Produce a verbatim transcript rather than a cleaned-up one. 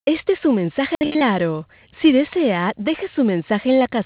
Este es su mensaje claro. Si desea, deje su mensaje en la casilla